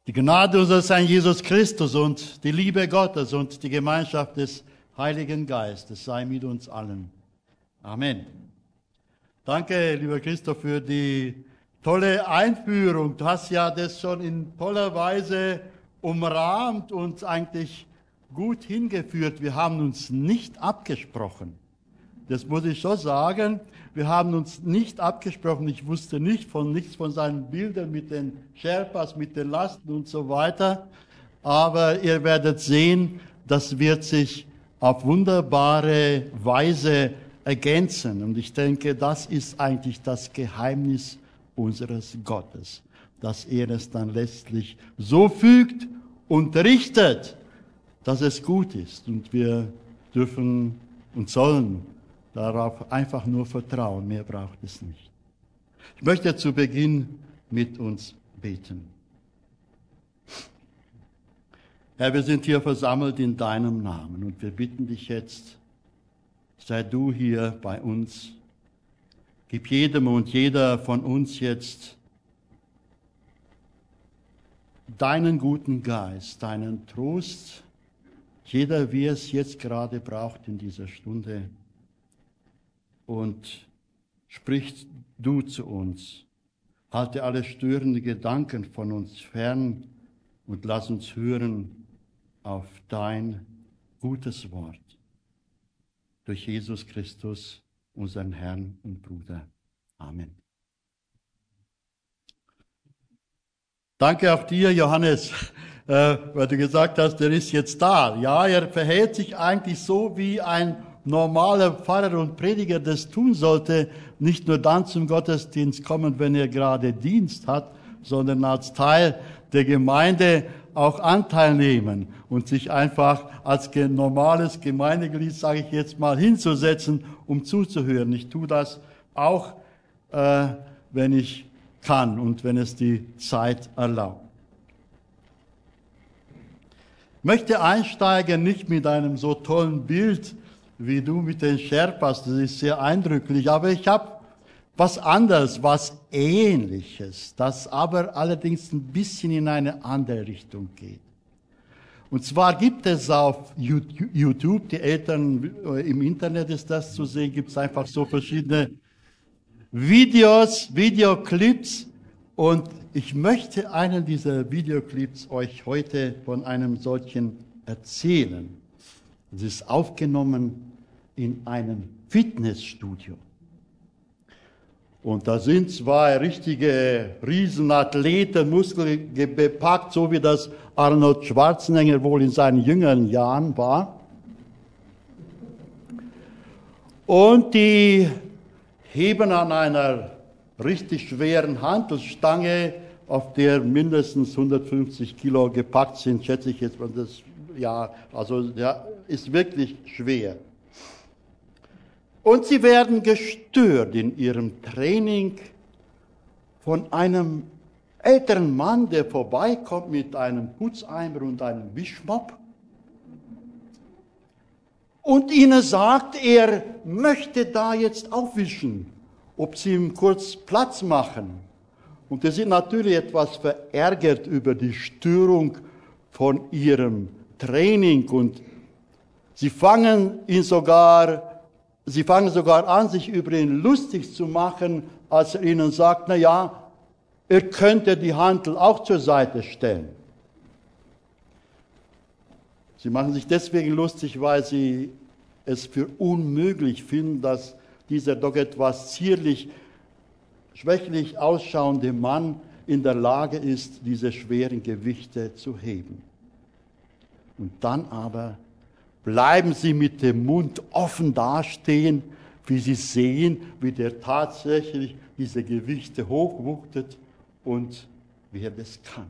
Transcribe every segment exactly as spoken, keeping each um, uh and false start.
Die Gnade unseres Herrn Jesus Christus und die Liebe Gottes und die Gemeinschaft des Heiligen Geistes sei mit uns allen. Amen. Danke, lieber Christoph, für die tolle Einführung. Du hast ja das schon in toller Weise umrahmt und eigentlich gut hingeführt. Wir haben uns nicht abgesprochen. Das muss ich schon sagen. Wir haben uns nicht abgesprochen. Ich wusste nicht von nichts von seinen Bildern mit den Sherpas, mit den Lasten und so weiter. Aber ihr werdet sehen, das wird sich auf wunderbare Weise ergänzen. Und ich denke, das ist eigentlich das Geheimnis unseres Gottes, dass er es dann letztlich so fügt und richtet, dass es gut ist. Und wir dürfen und sollen darauf einfach nur vertrauen, mehr braucht es nicht. Ich möchte zu Beginn mit uns beten. Herr, wir sind hier versammelt in deinem Namen und wir bitten dich jetzt, sei du hier bei uns. Gib jedem und jeder von uns jetzt deinen guten Geist, deinen Trost, jeder, wie es jetzt gerade braucht in dieser Stunde. Und sprich du zu uns. Halte alle störenden Gedanken von uns fern und lass uns hören auf dein gutes Wort. Durch Jesus Christus, unseren Herrn und Bruder. Amen. Danke auch dir, Johannes, äh, weil du gesagt hast, er ist jetzt da. Ja, er verhält sich eigentlich so, wie ein normaler Pfarrer und Prediger das tun sollte, nicht nur dann zum Gottesdienst kommen, wenn er gerade Dienst hat, sondern als Teil der Gemeinde auch Anteil nehmen und sich einfach als normales Gemeindeglied, sage ich jetzt mal, hinzusetzen, um zuzuhören. Ich tue das auch, äh, wenn ich kann und wenn es die Zeit erlaubt. Ich möchte einsteigen, nicht mit einem so tollen Bild, wie du mit den Sherpas, das ist sehr eindrücklich, aber ich habe was anderes, was Ähnliches, das aber allerdings ein bisschen in eine andere Richtung geht. Und zwar gibt es auf YouTube, die Eltern im Internet ist das zu sehen, gibt es einfach so verschiedene Videos, Videoclips und ich möchte einen dieser Videoclips euch heute von einem solchen erzählen. Es ist aufgenommen in einem Fitnessstudio. Und da sind zwei richtige Riesenathleten, muskelbepackt, so wie das Arnold Schwarzenegger wohl in seinen jüngeren Jahren war. Und die heben an einer richtig schweren Hantelstange, auf der mindestens hundertfünfzig Kilo gepackt sind, schätze ich jetzt, das, ja, also, ja, ist wirklich schwer. Und sie werden gestört in ihrem Training von einem älteren Mann, der vorbeikommt mit einem Putzeimer und einem Wischmopp und ihnen sagt, er möchte da jetzt aufwischen, ob sie ihm kurz Platz machen. Und sie sind natürlich etwas verärgert über die Störung von ihrem Training und sie fangen ihn sogar Sie fangen sogar an, sich über ihn lustig zu machen, als er ihnen sagt, na ja, er könnte die Hantel auch zur Seite stellen. Sie machen sich deswegen lustig, weil sie es für unmöglich finden, dass dieser doch etwas zierlich, schwächlich ausschauende Mann in der Lage ist, diese schweren Gewichte zu heben. Und dann aber bleiben sie mit dem Mund offen dastehen, wie sie sehen, wie der tatsächlich diese Gewichte hochwuchtet und wie er das kann.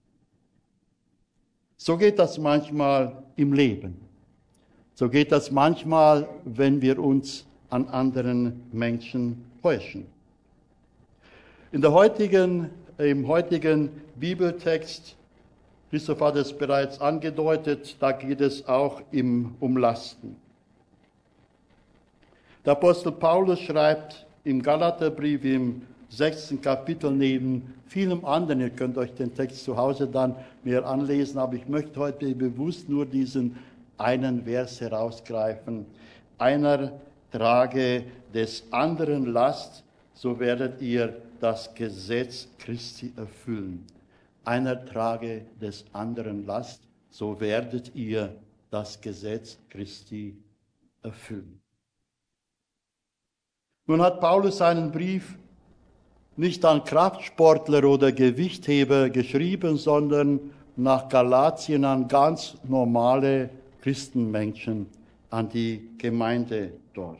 So geht das manchmal im Leben. So geht das manchmal, wenn wir uns an anderen Menschen täuschen. In der heutigen, im heutigen Bibeltext, Christoph hat es bereits angedeutet, da geht es auch im, um Lasten. Der Apostel Paulus schreibt im Galaterbrief im sechsten Kapitel neben vielem anderen. Ihr könnt euch den Text zu Hause dann mehr anlesen, aber ich möchte heute bewusst nur diesen einen Vers herausgreifen. Einer trage des anderen Last, so werdet ihr das Gesetz Christi erfüllen. Einer trage des anderen Last, so werdet ihr das Gesetz Christi erfüllen. Nun hat Paulus seinen Brief nicht an Kraftsportler oder Gewichtheber geschrieben, sondern nach Galatien an ganz normale Christenmenschen, an die Gemeinde dort.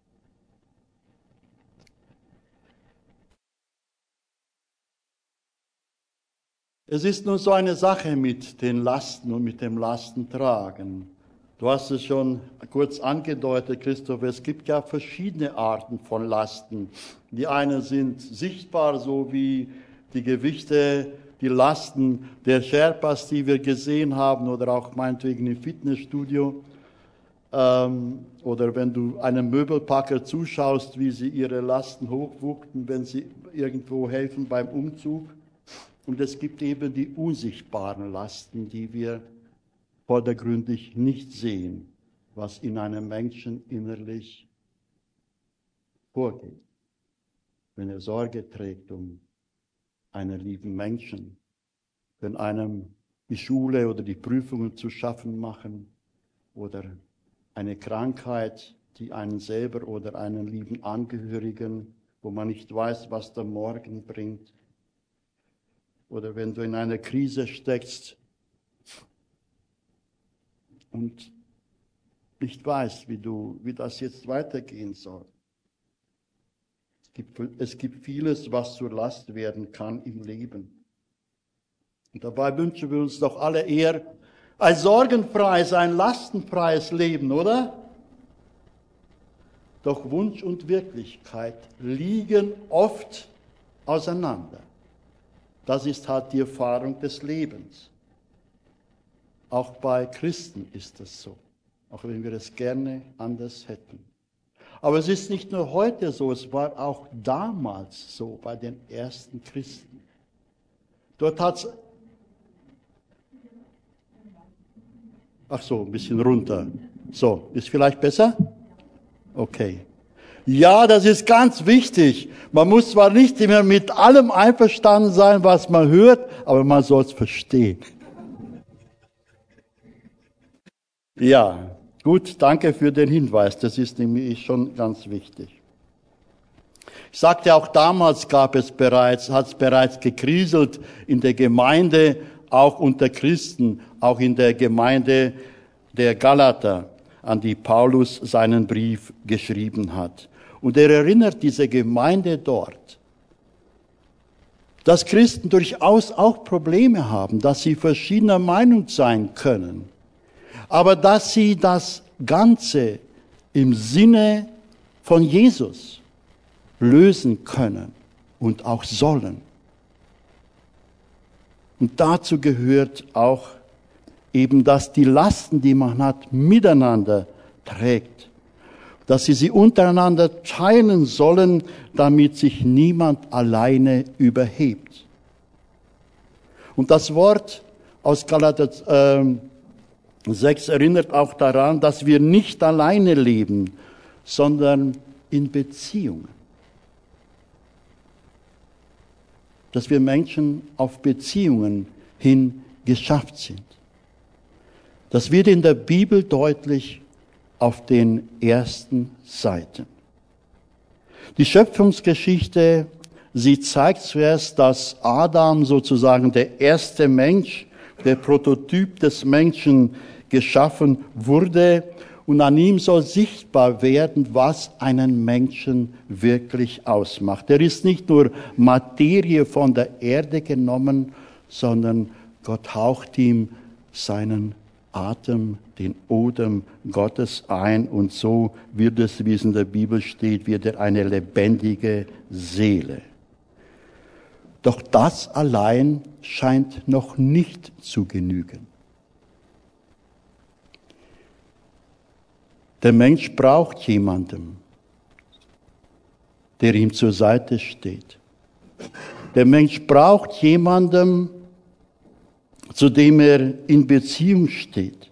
Es ist nun so eine Sache mit den Lasten und mit dem Lastentragen. Du hast es schon kurz angedeutet, Christoph, es gibt ja verschiedene Arten von Lasten. Die einen sind sichtbar, so wie die Gewichte, die Lasten der Sherpas, die wir gesehen haben, oder auch meinetwegen im Fitnessstudio. Ähm, oder wenn du einem Möbelpacker zuschaust, wie sie ihre Lasten hochwuchten, wenn sie irgendwo helfen beim Umzug. Und es gibt eben die unsichtbaren Lasten, die wir vordergründig nicht sehen, was in einem Menschen innerlich vorgeht, wenn er Sorge trägt um einen lieben Menschen, wenn einem die Schule oder die Prüfungen zu schaffen machen oder eine Krankheit, die einen selber oder einen lieben Angehörigen, wo man nicht weiß, was der Morgen bringt, oder wenn du in einer Krise steckst und nicht weißt, wie, du, wie das jetzt weitergehen soll. Es gibt, es gibt vieles, was zur Last werden kann im Leben. Und dabei wünschen wir uns doch alle eher ein sorgenfreies, ein lastenfreies Leben, oder? Doch Wunsch und Wirklichkeit liegen oft auseinander. Das ist halt die Erfahrung des Lebens. Auch bei Christen ist das so, auch wenn wir es gerne anders hätten. Aber es ist nicht nur heute so, es war auch damals so bei den ersten Christen. Dort hat es... Ach so, ein bisschen runter. So, ist vielleicht besser? Okay. Ja, das ist ganz wichtig. Man muss zwar nicht immer mit allem einverstanden sein, was man hört, aber man soll es verstehen. Ja, gut, danke für den Hinweis. Das ist nämlich schon ganz wichtig. Ich sagte, auch damals gab es bereits, hat es bereits gekriselt in der Gemeinde, auch unter Christen, auch in der Gemeinde der Galater, an die Paulus seinen Brief geschrieben hat. Und er erinnert diese Gemeinde dort, dass Christen durchaus auch Probleme haben, dass sie verschiedener Meinung sein können, aber dass sie das Ganze im Sinne von Jesus lösen können und auch sollen. Und dazu gehört auch eben, dass die Lasten, die man hat, miteinander trägt. Dass sie sie untereinander teilen sollen, damit sich niemand alleine überhebt. Und das Wort aus Galater äh, sechs erinnert auch daran, dass wir nicht alleine leben, sondern in Beziehungen. Dass wir Menschen auf Beziehungen hin geschafft sind. Das wird in der Bibel deutlich auf den ersten Seiten. Die Schöpfungsgeschichte, sie zeigt zuerst, dass Adam sozusagen der erste Mensch, der Prototyp des Menschen geschaffen wurde und an ihm soll sichtbar werden, was einen Menschen wirklich ausmacht. Er ist nicht nur Materie von der Erde genommen, sondern Gott haucht ihm seinen Atem, den Odem Gottes ein und so wird es, wie es in der Bibel steht, wird er eine lebendige Seele. Doch das allein scheint noch nicht zu genügen. Der Mensch braucht jemanden, der ihm zur Seite steht, Der Mensch braucht jemanden, zu dem er in Beziehung steht.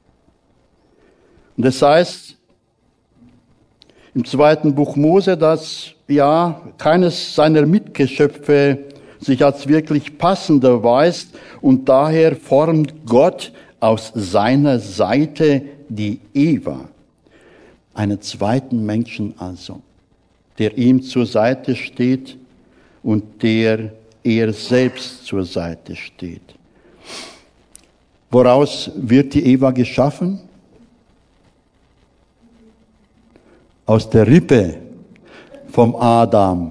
Und das heißt im zweiten Buch Mose, dass ja keines seiner Mitgeschöpfe sich als wirklich passend erweist und daher formt Gott aus seiner Seite die Eva, einen zweiten Menschen also, der ihm zur Seite steht und der er selbst zur Seite steht. Woraus wird die Eva geschaffen? Aus der Rippe vom Adam.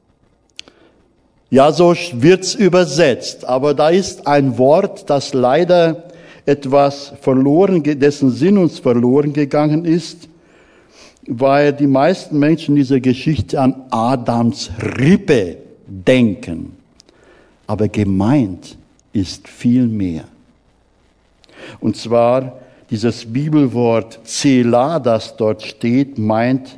Ja, so wird's übersetzt, aber da ist ein Wort, das leider etwas verloren, dessen Sinn uns verloren gegangen ist, weil die meisten Menschen in dieser Geschichte an Adams Rippe denken. Aber gemeint ist viel mehr. Und zwar dieses Bibelwort Zela, das dort steht, meint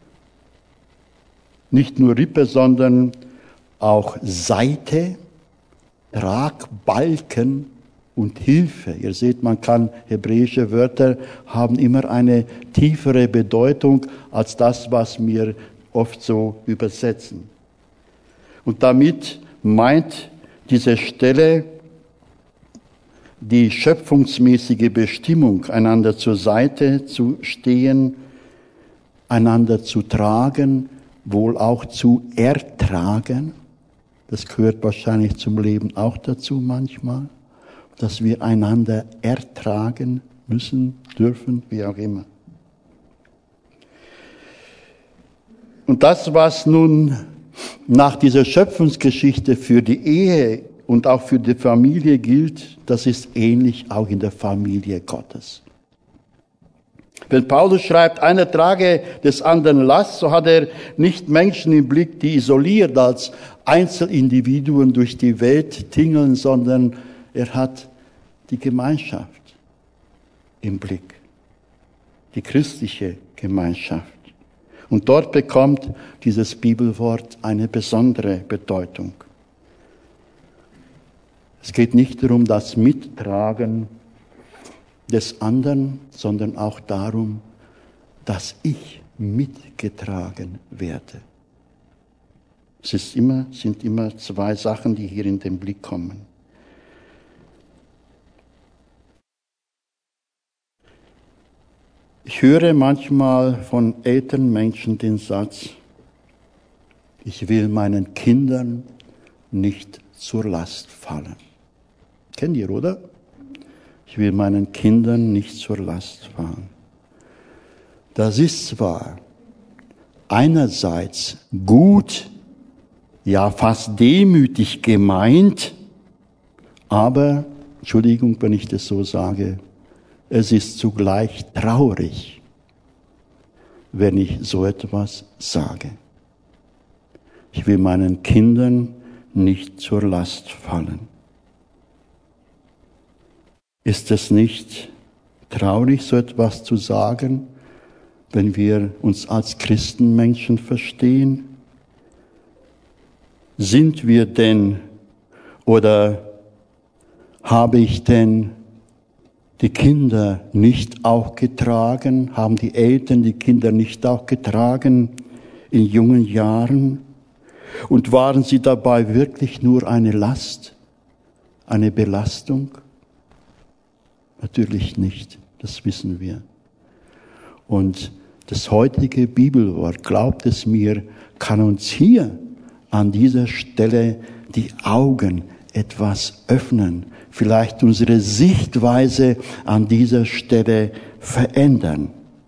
nicht nur Rippe, sondern auch Seite, Tragbalken und Hilfe. Ihr seht, man kann, hebräische Wörter haben immer eine tiefere Bedeutung als das, was wir oft so übersetzen. Und damit meint diese Stelle die schöpfungsmäßige Bestimmung, einander zur Seite zu stehen, einander zu tragen, wohl auch zu ertragen. Das gehört wahrscheinlich zum Leben auch dazu manchmal, dass wir einander ertragen müssen, dürfen, wie auch immer. Und das, was nun nach dieser Schöpfungsgeschichte für die Ehe und auch für die Familie gilt, das ist ähnlich auch in der Familie Gottes. Wenn Paulus schreibt, einer trage des anderen Last, so hat er nicht Menschen im Blick, die isoliert als Einzelindividuen durch die Welt tingeln, sondern er hat die Gemeinschaft im Blick, die christliche Gemeinschaft. Und dort bekommt dieses Bibelwort eine besondere Bedeutung. Es geht nicht darum, das Mittragen des anderen, sondern auch darum, dass ich mitgetragen werde. Es ist immer, sind immer zwei Sachen, die hier in den Blick kommen. Ich höre manchmal von älteren Menschen den Satz, ich will meinen Kindern nicht zur Last fallen. Kennt ihr, oder? Ich will meinen Kindern nicht zur Last fallen. Das ist zwar einerseits gut, ja fast demütig gemeint, aber, Entschuldigung, wenn ich das so sage, es ist zugleich traurig, wenn ich so etwas sage. Ich will meinen Kindern nicht zur Last fallen. Ist es nicht traurig, so etwas zu sagen, wenn wir uns als Christenmenschen verstehen? Sind wir denn oder habe ich denn die Kinder nicht auch getragen? Haben die Eltern die Kinder nicht auch getragen in jungen Jahren? Und waren sie dabei wirklich nur eine Last, eine Belastung? Natürlich nicht, das wissen wir. Und das heutige Bibelwort, glaubt es mir, kann uns hier an dieser Stelle die Augen etwas öffnen, vielleicht unsere Sichtweise an dieser Stelle verändern.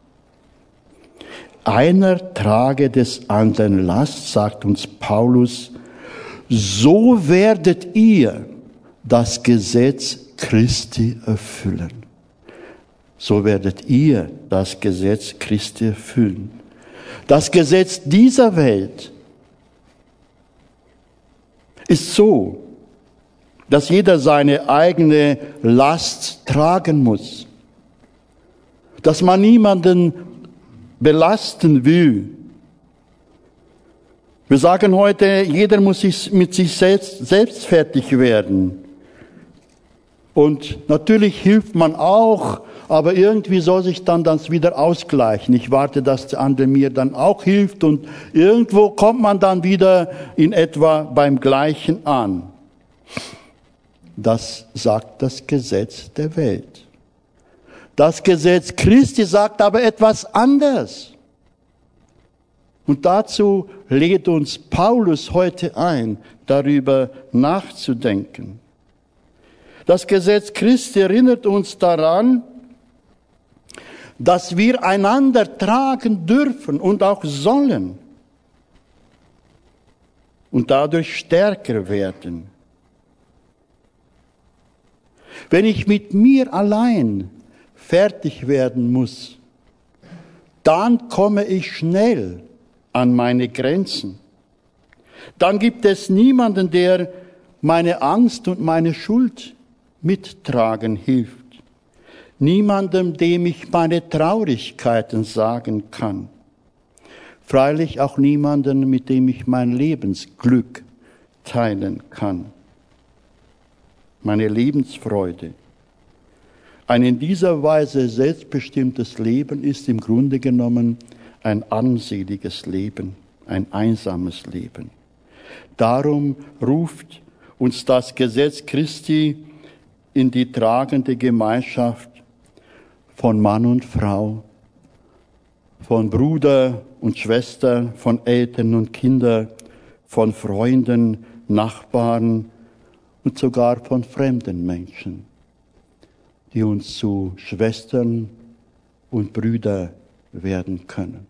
Einer trage des anderen Last, sagt uns Paulus, so werdet ihr das Gesetz Christi erfüllen. So werdet ihr das Gesetz Christi erfüllen. Das Gesetz dieser Welt ist so, dass jeder seine eigene Last tragen muss. Dass man niemanden belasten will. Wir sagen heute, jeder muss sich mit sich selbst, selbst fertig werden. Und natürlich hilft man auch, aber irgendwie soll sich dann das wieder ausgleichen. Ich warte, dass der andere mir dann auch hilft und irgendwo kommt man dann wieder in etwa beim Gleichen an. Das sagt das Gesetz der Welt. Das Gesetz Christi sagt aber etwas anderes. Und dazu lädt uns Paulus heute ein, darüber nachzudenken. Das Gesetz Christi erinnert uns daran, dass wir einander tragen dürfen und auch sollen und dadurch stärker werden. Wenn ich mit mir allein fertig werden muss, dann komme ich schnell an meine Grenzen. Dann gibt es niemanden, der meine Angst und meine Schuld mittragen hilft. Niemandem, dem ich meine Traurigkeiten sagen kann. Freilich auch niemanden, mit dem ich mein Lebensglück teilen kann. Meine Lebensfreude. Ein in dieser Weise selbstbestimmtes Leben ist im Grunde genommen ein armseliges Leben, ein einsames Leben. Darum ruft uns das Gesetz Christi in die tragende Gemeinschaft von Mann und Frau, von Bruder und Schwester, von Eltern und Kindern, von Freunden, Nachbarn und sogar von fremden Menschen, die uns zu Schwestern und Brüdern werden können.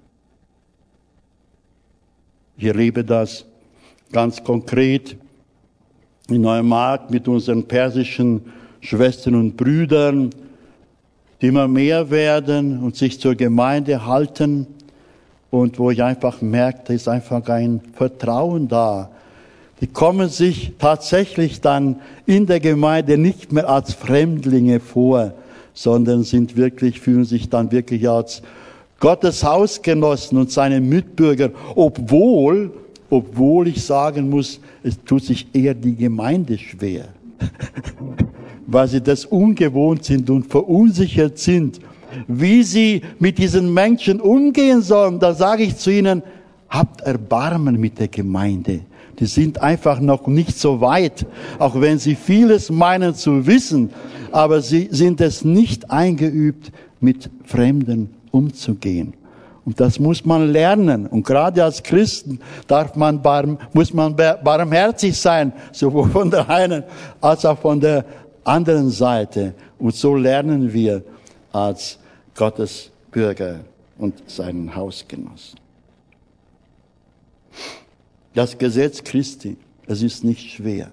Ich erlebe das ganz konkret in Neumarkt mit unseren persischen Schwestern und Brüdern, die immer mehr werden und sich zur Gemeinde halten und wo ich einfach merke, da ist einfach ein Vertrauen da. Die kommen sich tatsächlich dann in der Gemeinde nicht mehr als Fremdlinge vor, sondern sind wirklich, fühlen sich dann wirklich als Gottes Hausgenossen und seine Mitbürger, obwohl, obwohl ich sagen muss, es tut sich eher die Gemeinde schwer, weil sie das ungewohnt sind und verunsichert sind, wie sie mit diesen Menschen umgehen sollen. Da sage ich zu ihnen, habt Erbarmen mit der Gemeinde. Die sind einfach noch nicht so weit, auch wenn sie vieles meinen zu wissen, aber sie sind es nicht eingeübt, mit Fremden umzugehen. Und das muss man lernen. Und gerade als Christen darf man barm, muss man barmherzig sein, sowohl von der einen als auch von der anderen Seite. Und so lernen wir als Gottes Bürger und seinen Hausgenossen. Das Gesetz Christi, es ist nicht schwer.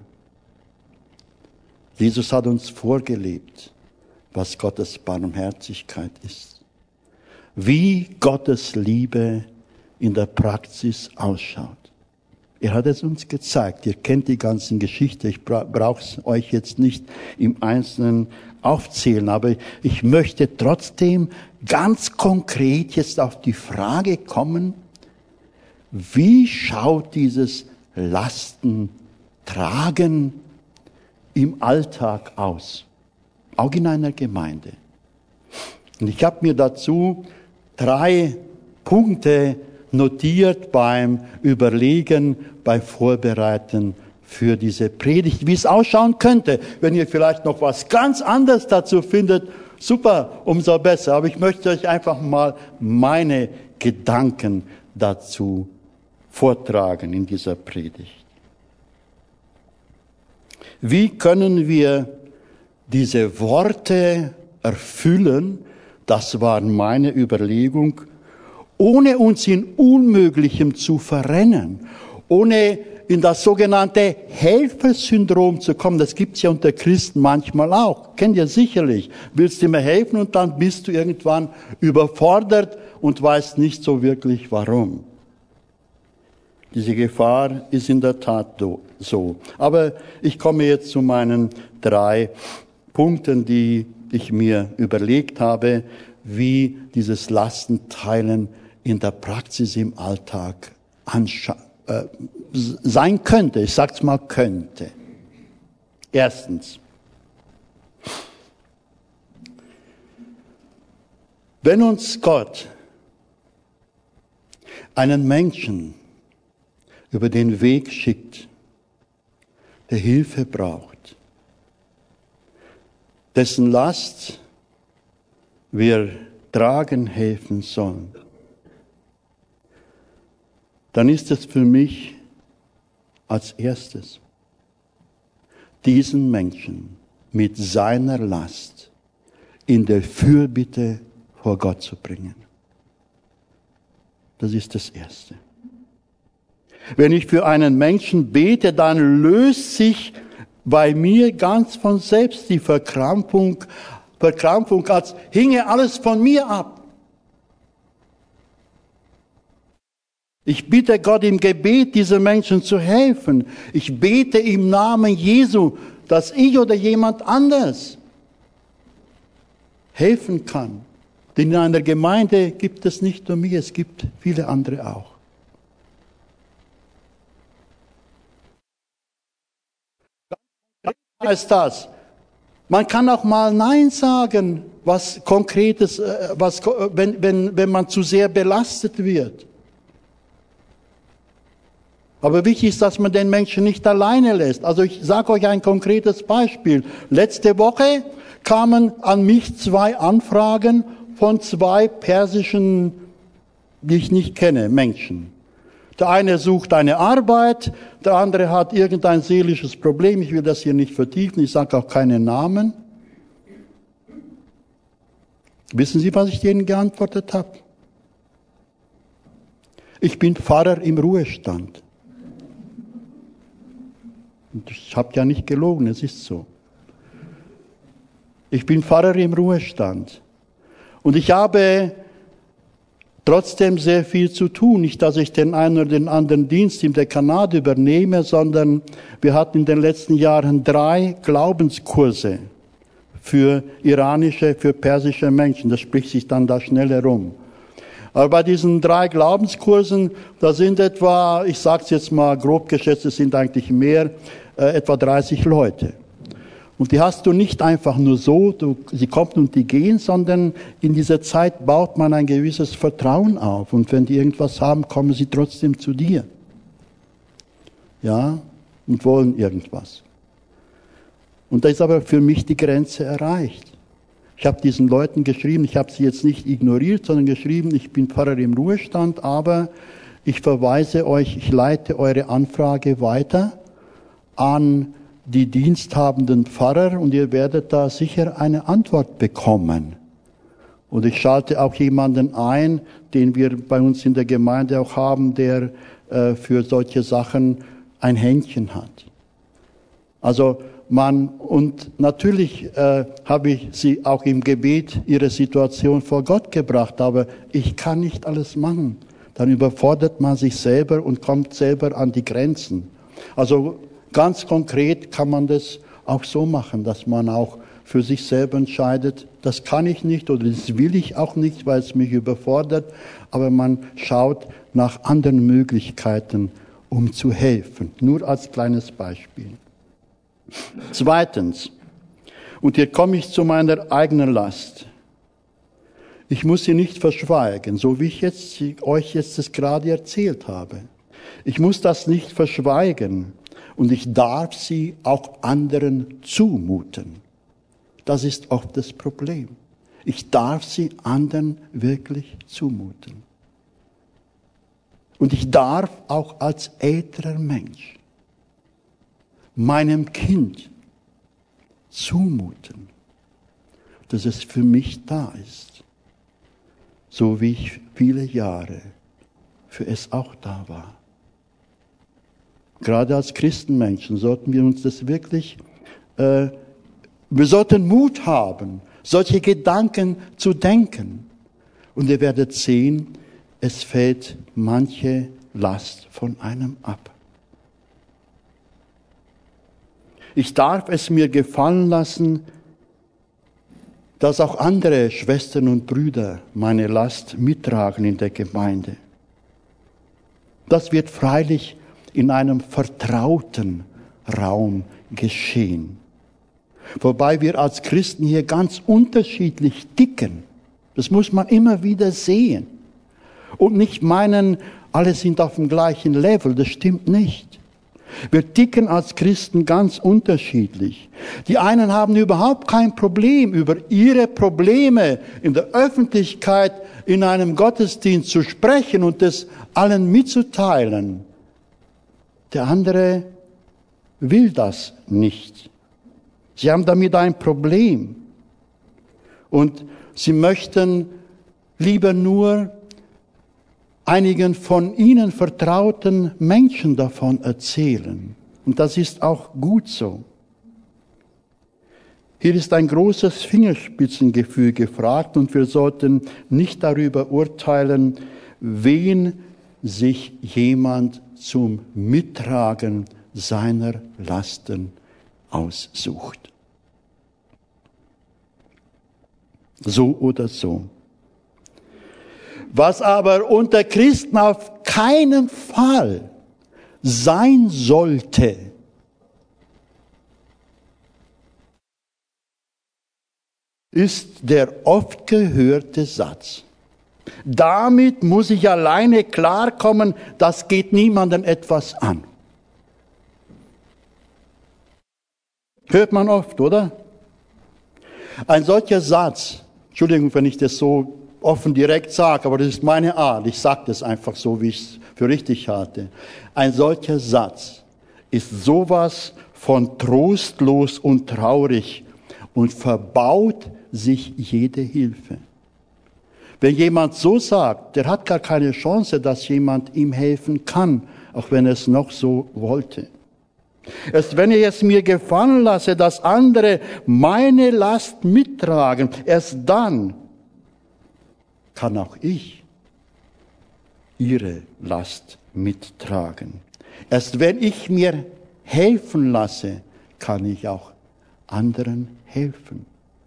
Jesus hat uns vorgelebt, was Gottes Barmherzigkeit ist. Wie Gottes Liebe in der Praxis ausschaut. Er hat es uns gezeigt. Ihr kennt die ganzen Geschichten. Ich brauche es euch jetzt nicht im Einzelnen aufzählen. Aber ich möchte trotzdem ganz konkret jetzt auf die Frage kommen, wie schaut dieses Lastentragen im Alltag aus? Auch in einer Gemeinde. Und ich habe mir dazu drei Punkte notiert beim Überlegen, beim Vorbereiten für diese Predigt, wie es ausschauen könnte. Wenn ihr vielleicht noch was ganz anderes dazu findet, super, umso besser. Aber ich möchte euch einfach mal meine Gedanken dazu vortragen in dieser Predigt. Wie können wir diese Worte erfüllen? Das war meine Überlegung, ohne uns in Unmöglichem zu verrennen, ohne in das sogenannte Helfersyndrom zu kommen. Das gibt's ja unter Christen manchmal auch. Kennt ihr sicherlich. Willst du mir helfen und dann bist du irgendwann überfordert und weißt nicht so wirklich warum. Diese Gefahr ist in der Tat so. Aber ich komme jetzt zu meinen drei Punkten, die ich mir überlegt habe, wie dieses Lastenteilen in der Praxis im Alltag äh, sein könnte. Ich sag's mal könnte. Erstens. Wenn uns Gott einen Menschen über den Weg schickt, der Hilfe braucht, dessen Last wir tragen helfen sollen, dann ist es für mich als erstes, diesen Menschen mit seiner Last in der Fürbitte vor Gott zu bringen. Das ist das Erste. Wenn ich für einen Menschen bete, dann löst sich bei mir ganz von selbst die Verkrampfung, Verkrampfung, als hinge alles von mir ab. Ich bitte Gott im Gebet, diesen Menschen zu helfen. Ich bete im Namen Jesu, dass ich oder jemand anders helfen kann. Denn in einer Gemeinde gibt es nicht nur mich, es gibt viele andere auch. Was heißt das? Man kann auch mal Nein sagen, was Konkretes, was, wenn, wenn, wenn man zu sehr belastet wird. Aber wichtig ist, dass man den Menschen nicht alleine lässt. Also ich sage euch ein konkretes Beispiel. Letzte Woche kamen an mich zwei Anfragen von zwei persischen, die ich nicht kenne, Menschen. Der eine sucht eine Arbeit, der andere hat irgendein seelisches Problem. Ich will das hier nicht vertiefen, ich sage auch keine Namen. Wissen Sie, was ich denen geantwortet habe? Ich bin Pfarrer im Ruhestand. Ich habe ja nicht gelogen, es ist so. Ich bin Pfarrer im Ruhestand. Und ich habe trotzdem sehr viel zu tun. Nicht, dass ich den einen oder den anderen Dienst im Dekanat übernehme, sondern wir hatten in den letzten Jahren drei Glaubenskurse für iranische, für persische Menschen. Das spricht sich dann da schnell herum. Aber bei diesen drei Glaubenskursen, da sind etwa, ich sage es jetzt mal grob geschätzt, es sind eigentlich mehr, äh, etwa dreißig Leute. Und die hast du nicht einfach nur so, du, sie kommen und die gehen, sondern in dieser Zeit baut man ein gewisses Vertrauen auf. Und wenn die irgendwas haben, kommen sie trotzdem zu dir. Ja, und wollen irgendwas. Und da ist aber für mich die Grenze erreicht. Ich habe diesen Leuten geschrieben, ich habe sie jetzt nicht ignoriert, sondern geschrieben, ich bin Pfarrer im Ruhestand, aber ich verweise euch, ich leite eure Anfrage weiter an die diensthabenden Pfarrer und ihr werdet da sicher eine Antwort bekommen. Und ich schalte auch jemanden ein, den wir bei uns in der Gemeinde auch haben, der äh, für solche Sachen ein Händchen hat. Also man, und natürlich äh, habe ich sie auch im Gebet ihre Situation vor Gott gebracht, aber ich kann nicht alles machen. Dann überfordert man sich selber und kommt selber an die Grenzen. Also ganz konkret kann man das auch so machen, dass man auch für sich selber entscheidet, das kann ich nicht oder das will ich auch nicht, weil es mich überfordert, aber man schaut nach anderen Möglichkeiten, um zu helfen. Nur als kleines Beispiel. Zweitens, und hier komme ich zu meiner eigenen Last. Ich muss sie nicht verschweigen, so wie ich jetzt, euch jetzt das gerade erzählt habe. Ich muss das nicht verschweigen und ich darf sie auch anderen zumuten. Das ist oft das Problem. Ich darf sie anderen wirklich zumuten. Und ich darf auch als älterer Mensch meinem Kind zumuten, dass es für mich da ist, so wie ich viele Jahre für es auch da war. Gerade als Christenmenschen sollten wir uns das wirklich, äh, wir sollten Mut haben, solche Gedanken zu denken. Und ihr werdet sehen, es fällt manche Last von einem ab. Ich darf es mir gefallen lassen, dass auch andere Schwestern und Brüder meine Last mittragen in der Gemeinde. Das wird freilich in einem vertrauten Raum geschehen. Wobei wir als Christen hier ganz unterschiedlich ticken. Das muss man immer wieder sehen. Und nicht meinen, alle sind auf dem gleichen Level. Das stimmt nicht. Wir ticken als Christen ganz unterschiedlich. Die einen haben überhaupt kein Problem, über ihre Probleme in der Öffentlichkeit in einem Gottesdienst zu sprechen und es allen mitzuteilen. Der andere will das nicht. Sie haben damit ein Problem. Und sie möchten lieber nur einigen von ihnen vertrauten Menschen davon erzählen. Und das ist auch gut so. Hier ist ein großes Fingerspitzengefühl gefragt und wir sollten nicht darüber urteilen, wen sich jemand zum Mittragen seiner Lasten aussucht. So oder so. Was aber unter Christen auf keinen Fall sein sollte, ist der oft gehörte Satz: Damit muss ich alleine klarkommen, das geht niemandem etwas an. Hört man oft, oder? Ein solcher Satz, Entschuldigung, wenn ich das so offen direkt sage, aber das ist meine Art. Ich sage das einfach so, wie ich es für richtig halte. Ein solcher Satz ist sowas von trostlos und traurig und verbaut sich jede Hilfe. Wenn jemand so sagt, der hat gar keine Chance, dass jemand ihm helfen kann, auch wenn er es noch so wollte. Erst wenn ich es mir gefallen lasse, dass andere meine Last mittragen, erst dann kann auch ich ihre Last mittragen. Erst wenn ich mir helfen lasse, kann ich auch anderen helfen.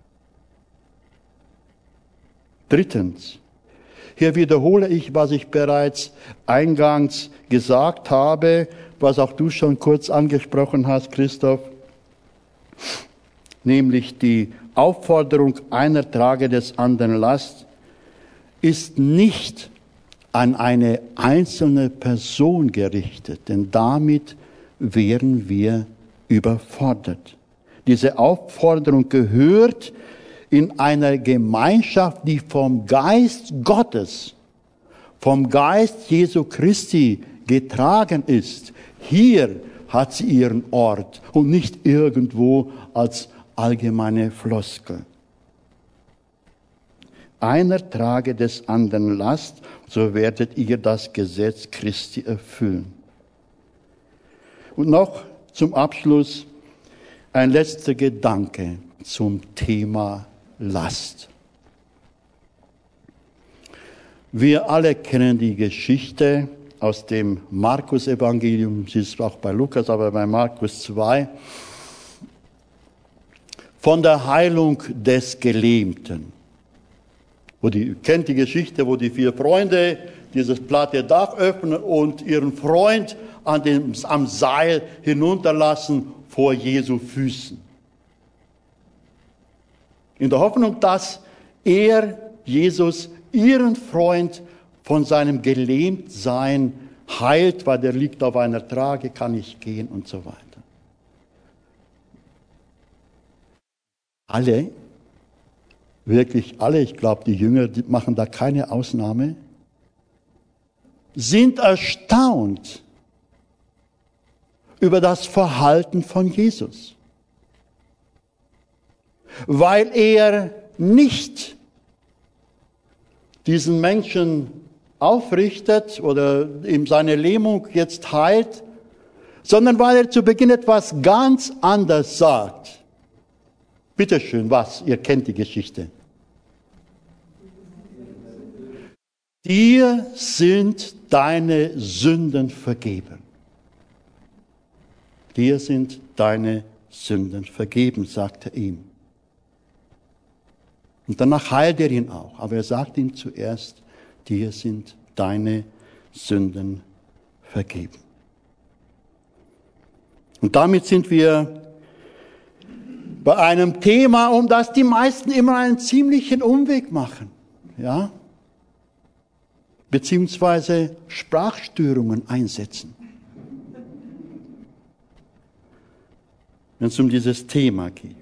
Drittens, hier wiederhole ich, was ich bereits eingangs gesagt habe, was auch du schon kurz angesprochen hast, Christoph, nämlich die Aufforderung, einer trage des anderen Last, ist nicht an eine einzelne Person gerichtet, denn damit wären wir überfordert. Diese Aufforderung gehört in einer Gemeinschaft, die vom Geist Gottes, vom Geist Jesu Christi getragen ist. Hier hat sie ihren Ort und nicht irgendwo als allgemeine Floskel. Einer trage des anderen Last, so werdet ihr das Gesetz Christi erfüllen. Und noch zum Abschluss ein letzter Gedanke zum Thema Last. Wir alle kennen die Geschichte aus dem Markus-Evangelium, sie ist auch bei Lukas, aber bei Markus zwei, von der Heilung des Gelähmten. Wo die, kennt die Geschichte, wo die vier Freunde dieses platte Dach öffnen und ihren Freund an dem, am Seil hinunterlassen vor Jesu Füßen. In der Hoffnung, dass er, Jesus, ihren Freund von seinem Gelähmtsein heilt, weil der liegt auf einer Trage, kann nicht gehen und so weiter. Alle, wirklich alle, ich glaube, die Jünger die machen da keine Ausnahme, sind erstaunt über das Verhalten von Jesus. Weil er nicht diesen Menschen aufrichtet oder ihm seine Lähmung jetzt heilt, sondern weil er zu Beginn etwas ganz anderes sagt. Bitte schön, was? Ihr kennt die Geschichte. Dir sind deine Sünden vergeben. Dir sind deine Sünden vergeben, sagt er ihm. Und danach heilt er ihn auch. Aber er sagt ihm zuerst, dir sind deine Sünden vergeben. Und damit sind wir bei einem Thema, um das die meisten immer einen ziemlichen Umweg machen, ja, beziehungsweise Sprachstörungen einsetzen, wenn es um dieses Thema geht.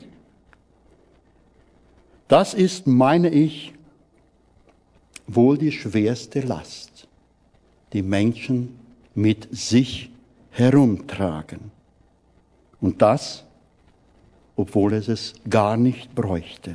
Das ist, meine ich, wohl die schwerste Last, die Menschen mit sich herumtragen. Und das, obwohl es es gar nicht bräuchte.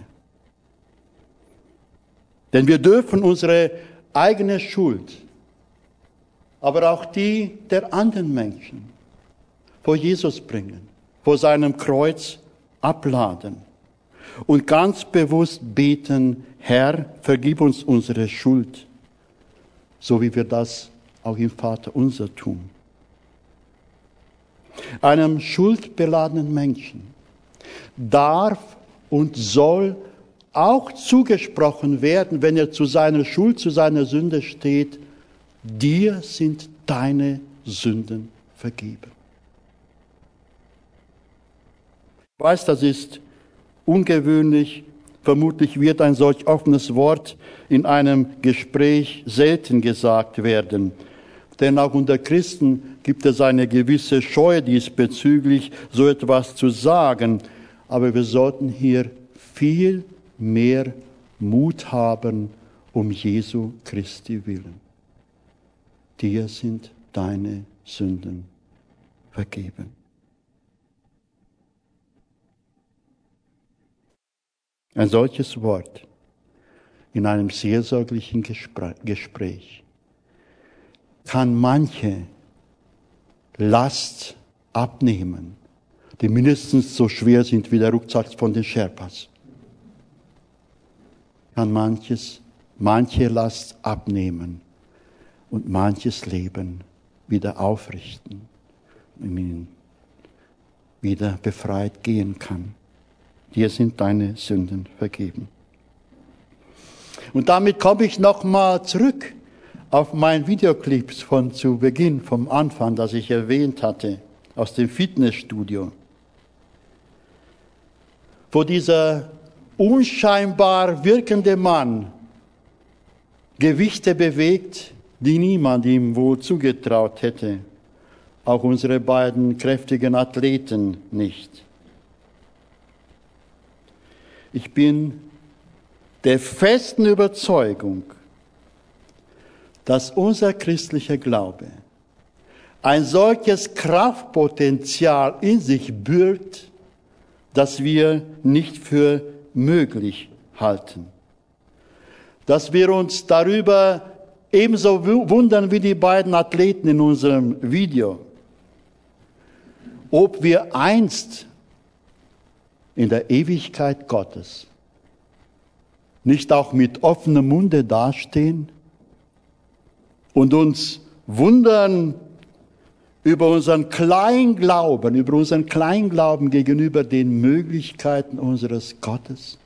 Denn wir dürfen unsere eigene Schuld, aber auch die der anderen Menschen vor Jesus bringen, vor seinem Kreuz abladen und ganz bewusst beten: Herr, vergib uns unsere Schuld, so wie wir das auch im Vaterunser tun. Einem schuldbeladenen Menschen darf und soll auch zugesprochen werden, wenn er zu seiner Schuld, zu seiner Sünde steht: Dir sind deine Sünden vergeben. Ich weiß, das ist ungewöhnlich. Vermutlich wird ein solch offenes Wort in einem Gespräch selten gesagt werden. Denn auch unter Christen gibt es eine gewisse Scheu diesbezüglich, so etwas zu sagen. Aber wir sollten hier viel mehr Mut haben, um Jesu Christi willen. Dir sind deine Sünden vergeben. Ein solches Wort in einem seelsorglichen Gespräch kann manche Last abnehmen, die mindestens so schwer sind wie der Rucksack von den Sherpas. Kann manches, manche Last abnehmen und manches Leben wieder aufrichten, in ihnen wieder befreit gehen kann. Dir sind deine Sünden vergeben. Und damit komme ich nochmal zurück auf mein Videoclip von zu Beginn, vom Anfang, das ich erwähnt hatte, aus dem Fitnessstudio. Wo dieser unscheinbar wirkende Mann Gewichte bewegt, die niemand ihm wohl zugetraut hätte. Auch unsere beiden kräftigen Athleten nicht. Ich bin der festen Überzeugung, dass unser christlicher Glaube ein solches Kraftpotenzial in sich birgt, das wir nicht für möglich halten. Dass wir uns darüber ebenso wundern wie die beiden Athleten in unserem Video, ob wir einst in der Ewigkeit Gottes nicht auch mit offenem Munde dastehen und uns wundern über unseren Kleinglauben, über unseren Kleinglauben gegenüber den Möglichkeiten unseres Gottes.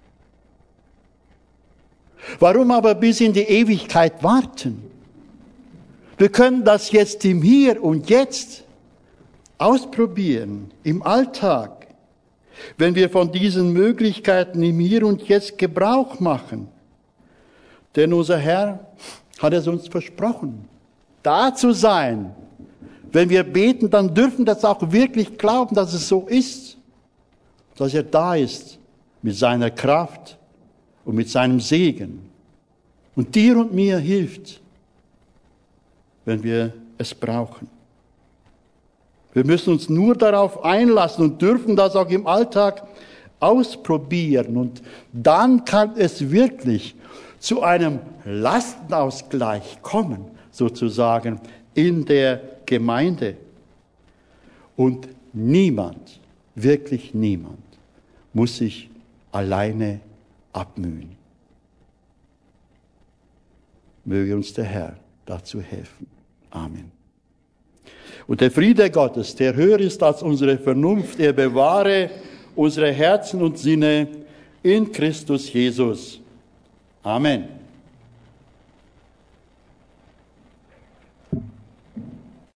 Warum aber bis in die Ewigkeit warten? Wir können das jetzt im Hier und Jetzt ausprobieren, im Alltag, wenn wir von diesen Möglichkeiten im Hier und Jetzt Gebrauch machen. Denn unser Herr hat es uns versprochen, da zu sein. Wenn wir beten, dann dürfen wir das auch wirklich glauben, dass es so ist, dass er da ist mit seiner Kraft und mit seinem Segen und dir und mir hilft, wenn wir es brauchen. Wir müssen uns nur darauf einlassen und dürfen das auch im Alltag ausprobieren. Und dann kann es wirklich zu einem Lastenausgleich kommen, sozusagen in der Gemeinde. Und niemand, wirklich niemand, muss sich alleine abmühen. Möge uns der Herr dazu helfen. Amen. Und der Friede Gottes, der höher ist als unsere Vernunft, er bewahre unsere Herzen und Sinne in Christus Jesus. Amen.